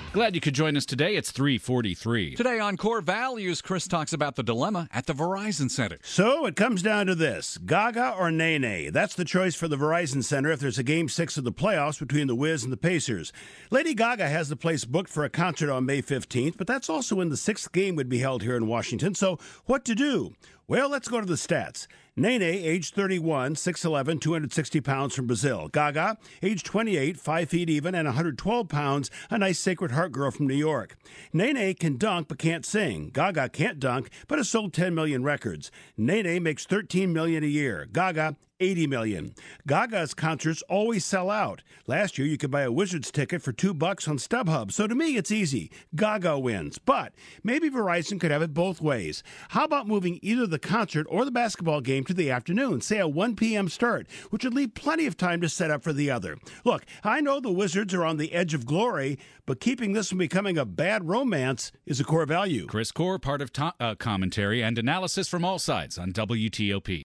Glad you could join us today. It's 3:43. Today on Core Values, Chris talks about the dilemma at the Verizon Center. So it comes down to this, Gaga or Nene. That's the choice for the Verizon Center if there's a Game 6 of the playoffs between the Wiz and the Pacers. Lady Gaga has the place booked for a concert on May 15th, but that's also when the sixth game would be held here in Washington. So what to do? Well, let's go to the stats. Nene, age 31, 6'11", 260 pounds from Brazil. Gaga, age 28, 5 feet even, and 112 pounds, a nice Sacred Heart girl from New York. Nene can dunk but can't sing. Gaga can't dunk but has sold 10 million records. Nene makes 13 million a year. Gaga, 80 million. Gaga's concerts always sell out. Last year, you could buy a Wizards ticket for $2 on StubHub. So to me, it's easy. Gaga wins. But maybe Verizon could have it both ways. How about moving either the concert or the basketball game to the afternoon, say a 1 p.m. start, which would leave plenty of time to set up for the other? Look, I know the Wizards are on the edge of glory, but keeping this from becoming a bad romance is a core value. Chris Core, part of commentary and analysis from all sides on WTOP.